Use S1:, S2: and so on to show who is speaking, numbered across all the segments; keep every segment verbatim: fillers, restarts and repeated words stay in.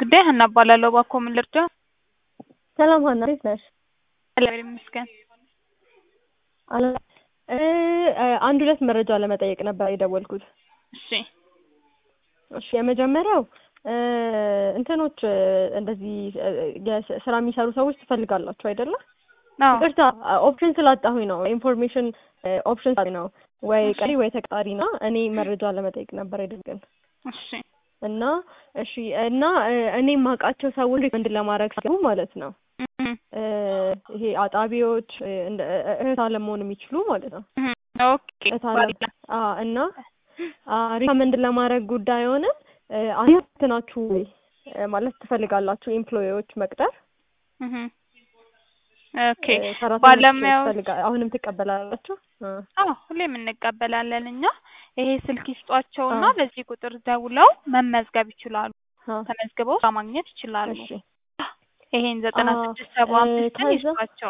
S1: ጉዳይ ሀና እባላለሁ። እባክዎ ምን ልርዳው?
S2: ሰላም ሀና፣ እንዴት ነሽ?
S1: እግዚአብሔር ይመስገን።
S2: አለ እ አንድ ሁለት መረጃ ለመጠየቅ ነበር የደወልኩት።
S1: እሺ
S2: እሺ፣ የመጀመሪያው እ እንትኖች እንደዚህ የስ- ስራ የሚሰሩ ሰዎች ትፈልጋላችሁ አይደለ?
S1: አዎ።
S2: ይቅርታ ኦፕሽን ስላጣሁኝ ነው። ኢንፎርሜሽን ኦፕሽን ስላጣሁኝ ነው። ወይ
S1: እሺ
S2: ቀሪ ወይ ተቀጣሪ ና እኔ መረጃ ለመጠየቅ ነበር የደወልኩት።
S1: እሺ
S2: እና እሺ እና እ እኔ የማውቃቸው ሰዎች ሪኮመንድ ለማድረግ ሲገቡ ማለት ነው
S1: እህ
S2: እ ይሄ አጣቢዎች እ እንደ እህት አለም መሆን የሚችሉ ማለት ነው።
S1: እህ ኦኬ
S2: እህት አለም
S1: ባላ
S2: አ እና አ ሪኮመንድ ለማድረግ ጉዳይ ሆነ እ አንተ ናችሁ ወይ እ ማለት ትፈልጋላችሁ ኤምፕሎይዎች መቅጠር
S1: እህ ኦኬ
S2: እ ሰራተኞች
S1: ባለሙያዎች
S2: ትፈልጋ አሁንም ትቀበላላችሁ? እ
S1: አዎ ሁሌም እንቀበላለን እኛ። ይሄ ስልክ ይስጧቸውና
S2: አ
S1: በዚህ ቁጥር ደውለው መመዝገብ ይችላሉ።
S2: አ
S1: ተመዝግበው ስራ ማግኘት ይችላሉ።
S2: እሺ
S1: ይሄን
S2: አ
S1: ዘጠና ስድስት ሰባ
S2: እ
S1: አምስትን
S2: ከዛ
S1: ይስጧቸው።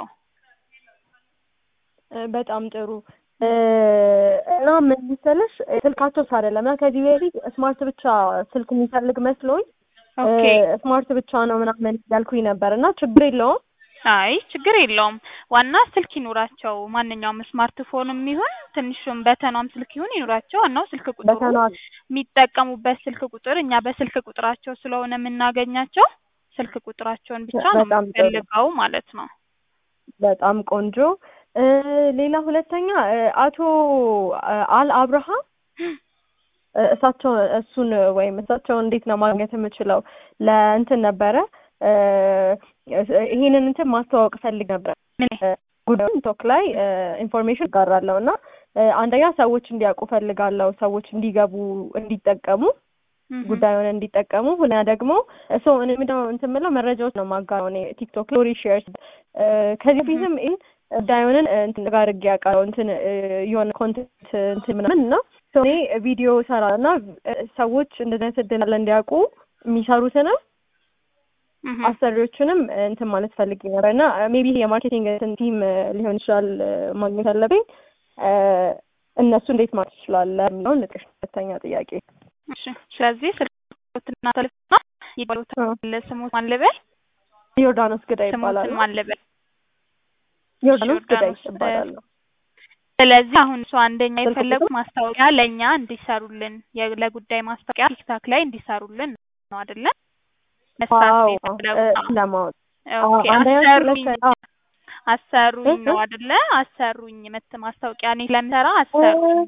S2: እ በጣም ጥሩ እ እና ምን መሰለሽ ስልካቸው አይደለም ከዚህ በፊት ስማርት ብቻ ስልክ የሚፈልግ መስሎኝ እ
S1: ኦኬ
S2: ስማርት ብቻ ነው ምናምን ያልኩኝ ነበር እና ችግር የለውም።
S1: አይ ችግር የለውም። ዋና ስልክ ይኑራቸው። ማንኛውም ስማርትፎንም ይሁን ትንሹም በተኗም ስልክ ይሁን ይኑራቸው። ዋናው ስልክ ቁጥሩ
S2: በተኗ
S1: የሚጠቀሙበት ስልክ ቁጥር እኛ በስልክ ቁጥራቸው ስለሆነ የምናገኛቸው ስልክ ቁጥራቸውን ብቻ ነው
S2: በጣም ጥሩ
S1: የምንፈልገው ማለት ነው።
S2: በጣም ቆንጆ እ ሌላ ሁለተኛ እ አቶ አል አብርሃም እ እሳቸው እሱን ወይም እሳቸው እንዴት ነው ማግኘት የምችለው? ለእንትን ነበረ እ ይሄንን እንትን ማስተዋወቅ ፈልግ ነበር።
S1: ምን
S2: እ ጉዳዩን ቶክ ላይ ኢንፎርሜሽን እጋራለሁ እና እ አንደኛ ሰዎች እንዲያውቁ ፈልጋለሁ፣ ሰዎች እንዲገቡ እንዲጠቀሙ
S1: እህ
S2: ጉዳዩን እንዲጠቀሙ። ሁለተኛ ደግሞ እሱ እኔ ምንድነው እንትን የምለው መረጃዎች ነው የማጋራው እኔ ቲክቶክ ስቶሪ ሼርስ እ ከዚህ
S1: እህ
S2: በፊትም ይሄን ጉዳዩን እንትን ጋር አድርጌ አውቃለሁ እንትን እ የሆነ ኮንቴንት እንትን ምናምን እና እኔ ቪዲዮ እሰራለሁ እና ሰዎች እንደዚህ አይነት እድል አለ እንዲያውቁ የሚሰሩትንም
S1: እህ
S2: አሰሪዎችንም እንትን ማለት ፈልጌ ነበር እና ሜቢ የማርኬቲንግ እንትን ቲም ሊሆን ይችላል ማግኘት ያለብኝ እ እነሱ እንዴት ማለት ይችላል የሚለውን ልጥሽ። ሁለተኛ ጥያቄ
S1: እሺ ስለዚህ ስልክና ተልፍና ይባሉታል። ስሙት ማን ልበል?
S2: ዮርዳኖስ ግዳይ ይባላል።
S1: ስሙትን ማን ልበል?
S2: ዮርዳኖስ ግዳይ
S1: ዮርዳኖስ
S2: ይባላል።
S1: ስለዚህ አሁን እሱ አንደኛ የፈለጉት ማስታወቂያ ለእኛ እንዲሰሩልን የ- ለጉዳይ ማስታወቂያ ቲክታክ ላይ እንዲሰሩልን ነው አይደለ? መስራት ነው የፈለጉት።
S2: ለማወቅ
S1: ኦኬ
S2: አንደኛ
S1: አሰሩኝ
S2: ሁለተኛ
S1: አሰሩኝ ነው አይደለ? አሰሩኝ መት ማስታወቂያ እኔ ለምሰራ አሰሩኝ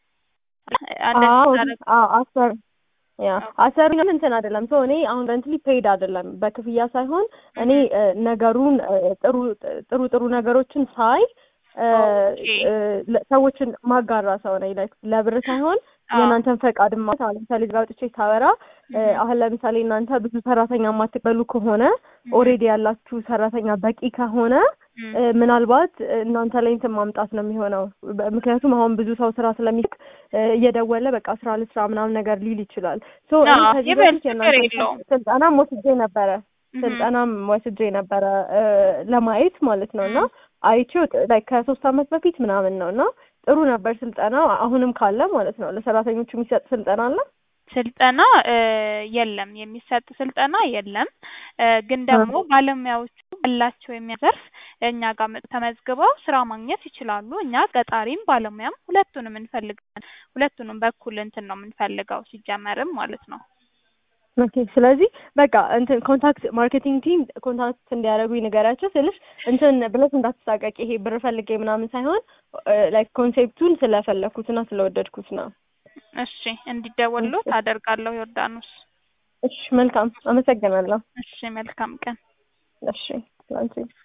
S1: አንደኛ
S2: አዎ አሰር ያ አሰሪ እንትን አይደለም። ሶ እኔ አሁን ረንትሊ ፔይድ አይደለም በክፍያ ሳይሆን እኔ ነገሩን ጥሩ ጥሩ ጥሩ ነገሮችን ሳይ ሰዎችን ማጋራ ሰው ነኝ። ላይክ ለብር ሳይሆን የእናንተን ፈቃድ ማለት አሁን ለምሳሌ እዚህ ጋር ወጥቼ ሳወራ አሁን ለምሳሌ እናንተ ብዙ ሰራተኛ የማትቀበሉ ከሆነ ኦልሬዲ ያላችሁ ሰራተኛ በቂ ከሆነ ምናልባት እናንተ ላይ እንትን ማምጣት ነው የሚሆነው። ምክንያቱም አሁን ብዙ ሰው ስራ ስለሚክ እየደወለ በቃ ስራ ልስራ ምናምን ነገር ሊል ይችላል። ሶ እኔ ከዚህ በፊት የእናንተ ስልጠናም ወስጄ ነበረ ስልጠናም ወስጄ ነበረ ለማየት ማለት ነው እና አይቼው ላይክ ከሶስት አመት በፊት ምናምን ነው እና ጥሩ ነበር ስልጠናው። አሁንም ካለ ማለት ነው ለሰራተኞቹ የሚሰጥ ስልጠና አለ?
S1: ስልጠና የለም፣ የሚሰጥ ስልጠና የለም። ግን ደግሞ ባለሙያዎቹ ያላቸው የሚያዘርፍ እኛ ጋር ተመዝግበው ስራ ማግኘት ይችላሉ። እኛ ቀጣሪም ባለሙያም ሁለቱንም እንፈልጋለን። ሁለቱንም በኩል እንትን ነው የምንፈልገው ሲጀመርም ማለት ነው።
S2: ኦኬ ስለዚህ በቃ እንትን ኮንታክት ማርኬቲንግ ቲም ኮንታክት እንዲያደርጉኝ ንገራቸው ስልሽ እንትን ብለሽ እንዳትሳቀቂ ይሄ ብር ፈልጌ ምናምን ሳይሆን ላይክ ኮንሴፕቱን ስለፈለኩትና ስለወደድኩት ነው።
S1: እሺ እንዲደወሉት አደርጋለሁ ዮርዳኖስ።
S2: እሺ መልካም አመሰግናለሁ።
S1: እሺ መልካም ቀን።
S2: እሺ ላንቺ